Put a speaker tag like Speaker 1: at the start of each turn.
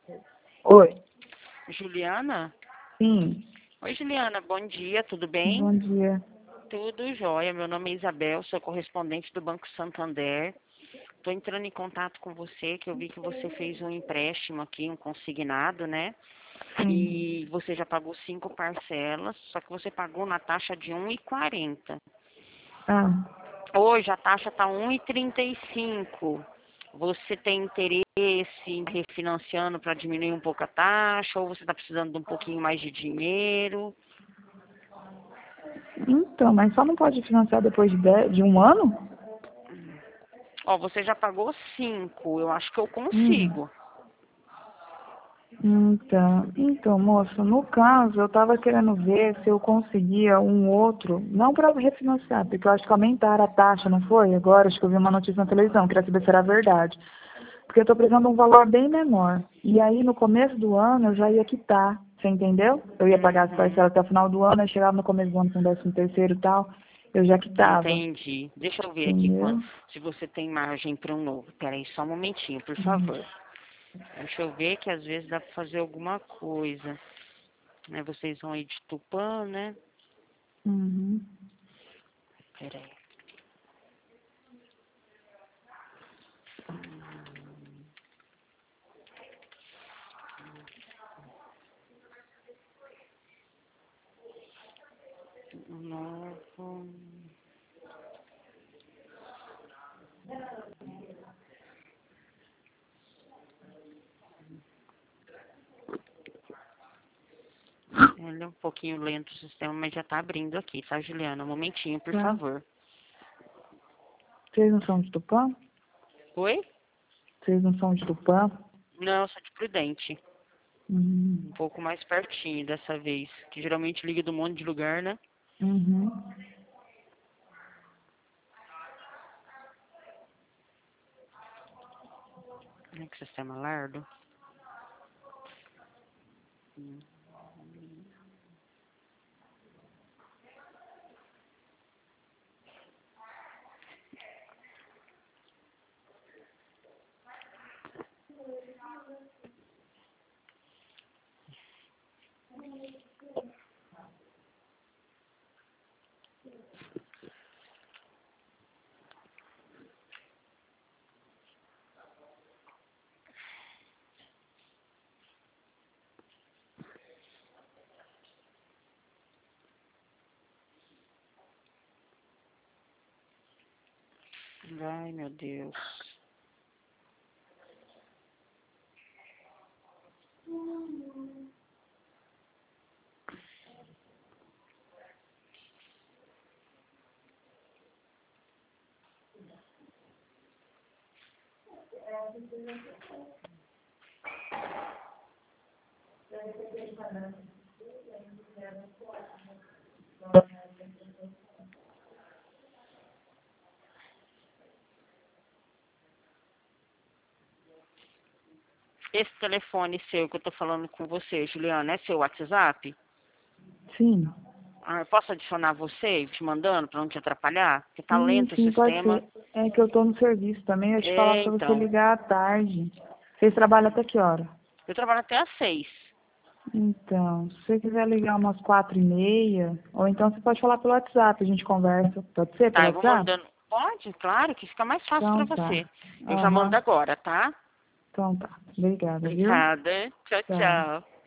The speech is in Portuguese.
Speaker 1: Oi.
Speaker 2: Juliana?
Speaker 1: Sim.
Speaker 2: Oi, Juliana, bom dia, tudo bem?
Speaker 1: Bom dia.
Speaker 2: Tudo jóia, meu nome é Isabel, sou correspondente do Banco Santander. Estou entrando em contato com você, que eu vi que você fez um empréstimo aqui, um consignado, né?
Speaker 1: Sim.
Speaker 2: E você já pagou 5 parcelas, só que você pagou na taxa de 1,40.
Speaker 1: Ah,
Speaker 2: Hoje a taxa está 1,35. Você tem interesse em refinanciando para diminuir um pouco a taxa, ou você está precisando de um pouquinho mais de dinheiro?
Speaker 1: então, mas só não pode financiar depois de um ano?
Speaker 2: Ó, você já pagou 5, eu acho que eu
Speaker 1: Hum.
Speaker 2: consigo.
Speaker 1: Então, moça, no caso, eu estava querendo ver se eu conseguia um outro, não para refinanciar, porque eu acho que aumentaram a taxa, não foi? Agora, acho que eu vi uma notícia na televisão, queria saber se era verdade. Porque eu estou precisando de um valor bem menor. E aí, no começo do ano, eu já ia quitar, você entendeu? Eu ia pagar as
Speaker 2: Uhum,
Speaker 1: parcelas até o final do ano, aí chegava no começo do ano com 13º e tal, eu já quitava,
Speaker 2: entendi. Deixa eu ver aqui
Speaker 1: entendeu?
Speaker 2: se você tem margem para um novo. Peraí, só um momentinho, por
Speaker 1: Hum.
Speaker 2: favor. Deixa eu ver que às vezes dá para fazer alguma coisa. Né, vocês vão aí de Tupã, né?
Speaker 1: Uhum.
Speaker 2: Peraí. Novo. Ele é um pouquinho lento o sistema, mas já tá abrindo aqui, tá, Juliana? Um momentinho, por
Speaker 1: Tá.
Speaker 2: favor.
Speaker 1: Vocês não são de Tupã?
Speaker 2: Oi?
Speaker 1: Vocês não são de Tupã?
Speaker 2: Não, eu sou de Prudente. Um
Speaker 1: Uhum.
Speaker 2: pouco mais pertinho dessa vez. Que geralmente liga de um monte de lugar, né?
Speaker 1: Uhum.
Speaker 2: Ai, que sistema lardo. Ai, meu Deus. Esse telefone seu que eu tô falando com você, Juliana, é seu WhatsApp?
Speaker 1: Sim.
Speaker 2: Ah, eu posso adicionar você, te mandando, pra não te atrapalhar? Porque tá
Speaker 1: Sim,
Speaker 2: lento o
Speaker 1: sim, pode
Speaker 2: sistema.
Speaker 1: ser. É que eu tô no serviço também, eu ia te falar
Speaker 2: É,
Speaker 1: pra você
Speaker 2: então.
Speaker 1: ligar à tarde. Vocês trabalham até que hora?
Speaker 2: Eu trabalho até às 6.
Speaker 1: Então, se você quiser ligar umas 4h30, ou então você pode falar pelo WhatsApp, a gente conversa. Pode ser pelo
Speaker 2: Tá, eu vou
Speaker 1: WhatsApp?
Speaker 2: mandando. Pode, claro, que fica mais fácil pra
Speaker 1: Então
Speaker 2: você.
Speaker 1: tá.
Speaker 2: Eu já mando
Speaker 1: Aham.
Speaker 2: agora, tá?
Speaker 1: Então tá. Obrigada, viu?
Speaker 2: Obrigada. Tchau,
Speaker 1: Tchau.
Speaker 2: tchau.